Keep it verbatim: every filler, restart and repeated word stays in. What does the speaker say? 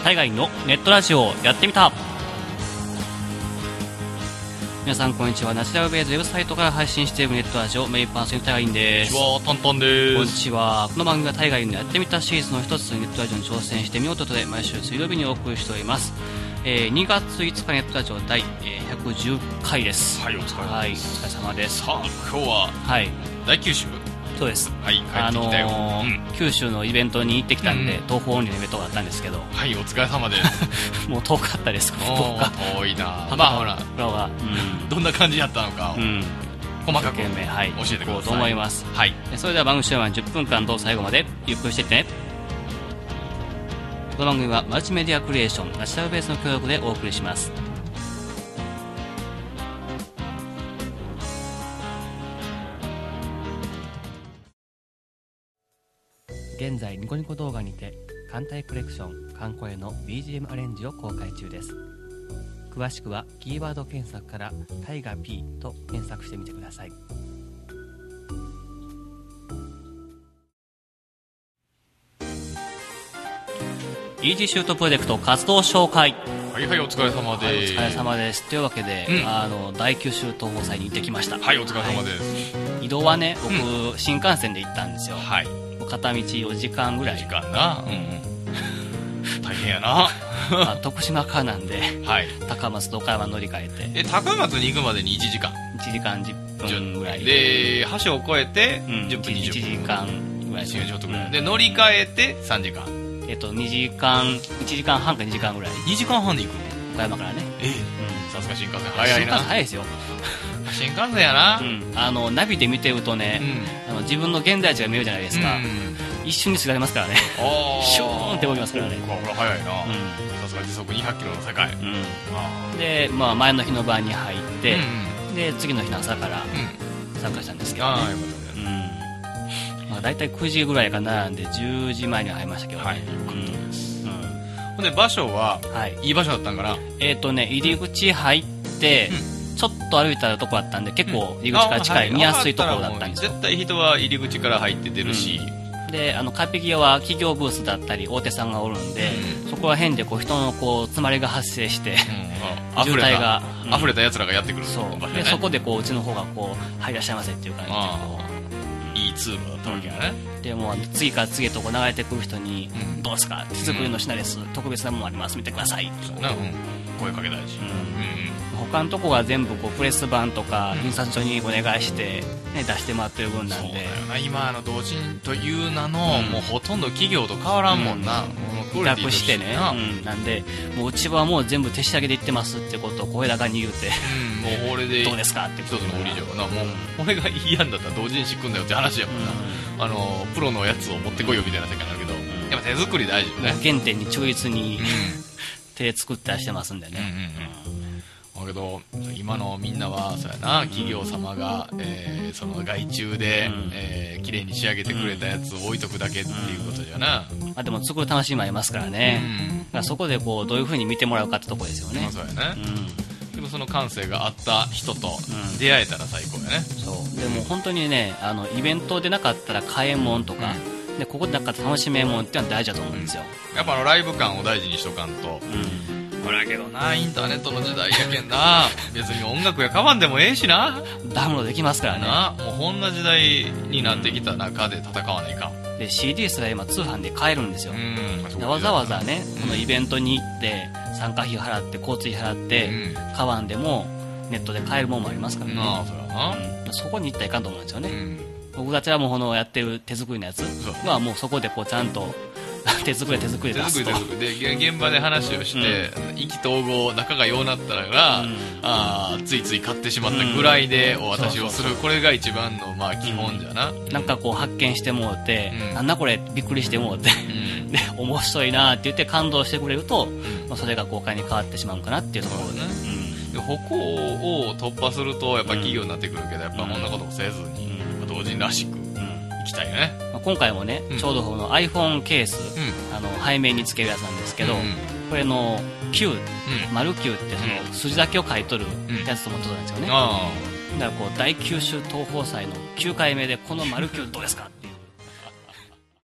海外のネットラジオをやってみた。皆さんこんにちは。ナチュラルベイズウェブサイトから配信しているネットラジオメインパーソナリティタイガインです。 こんにちは、タンタンです。 こんにちは。この番組はタイガインのやってみたシリーズの一つ、ネットラジオに挑戦してみようということで毎週水曜日にお送りしております。えー、にがついつかネットラジオ第、えー、ひゃくじゅっかいです。 はい、お疲れ様です。 はい、お疲れ様です。 さあ、今日は、はい、大九州。 そうです。 はい、帰ってきたよ。 あのーうん、九州のイベントに行ってきたんで、うん、東方オンリーのイベントがあったんですけど。 はい、お疲れ様です。 もう遠かったです。福岡。 遠いな。まあほら、 が、うん、 どんな感じだったのかを、うん、細かく教えてください。 いこうと思います。 はい。 それでは番組終盤じゅっぷんかんと最後までゆっくりしていってね。この番組はマルチメディアクリエーションナチュラルベースの協力でお送りします。現在ニコニコ動画にて艦隊コレクション艦声の ビージーエム アレンジを公開中です。詳しくはキーワード検索からタイガ P と検索してみてください。イージーシュートプロジェクト活動紹介。 はいはい、お疲れ様です。はい、 お疲れ様です。というわけで、うん、あの大九州東宝祭に行ってきました。 はい、お疲れ様です。 はい、移動はね、僕、うん、新幹線で行ったんですよ。 はい。 片道よじかんぐらい。 時間な。うん。大変やな。 まあ、徳島からなんで、 はい、 高松と岡山乗り換えて。 え、高松に行くまでにいちじかん。 いちじかんじゅっぷんぐらい。 で、橋を越えてじゅっぷんにじゅっぷん。いちじかんぐらい。 ちょっとぐらい。で、乗り換えてさんじかん。 えっと、にじかん、いちじかんはんかにじかんぐらい。 にじかんはんで行くの？ 岡山からね。 ええ。うん。さすが新幹線。早いな。 新幹線早いですよ。 新幹線やな。 うん。あの、ナビで見てるとね、あの自分の現在地が見えるじゃないですか。一瞬に過ぎますからね。シューンって動きますからね。 これ早いな。さすが時速にひゃくキロの世界。 で、まあ、前の日の晩に入って、で、次の日の朝から参加したんですけどね。ああ、よかったね。まあ、大体くじぐらいかな、でじゅうじまえには入りましたけどね。はい、よかったです。 ほんで場所は、はい、いい場所だったんかな。 えっとね、入り口入って、うん、ちょっと歩いたとこだったんで、結構入り口から近い、うん、見やすいところだったんですよ。 絶対人は入り口から入って出るし、 うん、で、あの壁際は企業ブースだったり大手さんがおるんで、うん、そこら辺でこう人のこう詰まりが発生して、うん、渋滞が溢れた奴らがやってくる。 そう、ね、でそこでこううちの方がこう、はい、いらっしゃいませっていう感じでこういい通路だったわけやね。 でも次から次へとこう流れてくる人に、うん、どうですか、手作りの品です、うん、特別なものあります、見てくださいって、 そうね、うん、声かけたいし、 うんうん、他のとこが全部こうプレス版とか印刷所にお願いして、ね、出してもらってる分なんで。そうだよな、 今あの同人という名の、うん、もうほとんど企業と変わらんもんな、 うん、委託してね、うん、なんでもううちはもう全部手仕上げでいってますってことを声高に言うて、 うん、もう俺でどうですかって一つの売り場な、もう俺が嫌んだったら同人誌組んだよって話やもんな、うん、あのプロのやつを持ってこいよみたいな世界になるけど、うん、やっぱ手作り大事よね。 原点に忠実に、うん、手作ったりしてますんでね、うんうんうん、だけど今のみんなはそうやな、企業様が、えー、その外注で、うん、えー、綺麗に仕上げてくれたやつを置いとくだけっていうことじゃな、 うん、まあ、でも作る楽しみもありますからね、うん、だからそこでこうどういう風に見てもらうかってとこですよね。 まあ、そうやね、うん、でもその感性があった人と出会えたら最高やね、 うん、そうでも本当にね、あのイベントでなかったら買えんもんとか、うん、でここでなかったら楽しめんもんってのは大事だと思うんですよ、 うん、やっぱあのライブ感を大事にしとかんと、うん、ほらけどな、インターネットの時代やけんな別に音楽やカバンでもええしな、 ダウンロードできますからね。 な、もうこんな時代になってきた中で戦わないかん。 で シーディー すら今通販で買えるんですよ。うん、わざわざね、このイベントに行って参加費払って交通費払って、うん、買わんでもネットで買えるものもありますからね。ああ、それはな、うん、そこに行ったらいかんと思うんですよね、うん、僕たちはもうこのやってる手作りのやつはもうそこでこうちゃんと手作り手作りで出すと、手作り手作りで現場で話をして、うん、意気投合仲がようなったら、うん、あついつい買ってしまったぐらいでお渡しをする、これが一番のまあ基本じゃな、うん、 なんかこう発見してもうて、うん、なんだこれびっくりしてもうて、うん、で面白いなって言って感動してくれると、うん、まあ、それが公開に変わってしまうかなっていうところで、ね、 うん、で歩行を突破するとやっぱ企業になってくるけど、やっぱこんなこともせずに、うん、同人らしく行きたいよね。 まあ、今回もね、うん、ちょうどこの iPhone ケース、うん、あの背面につけるやつなんですけど、うん、これのきゅう、うん、丸きゅうってその筋だけを書いとるやつとも届いたんですよね、うん、だからこう大九州東宝祭のきゅうかいめでこの丸きゅうどうですか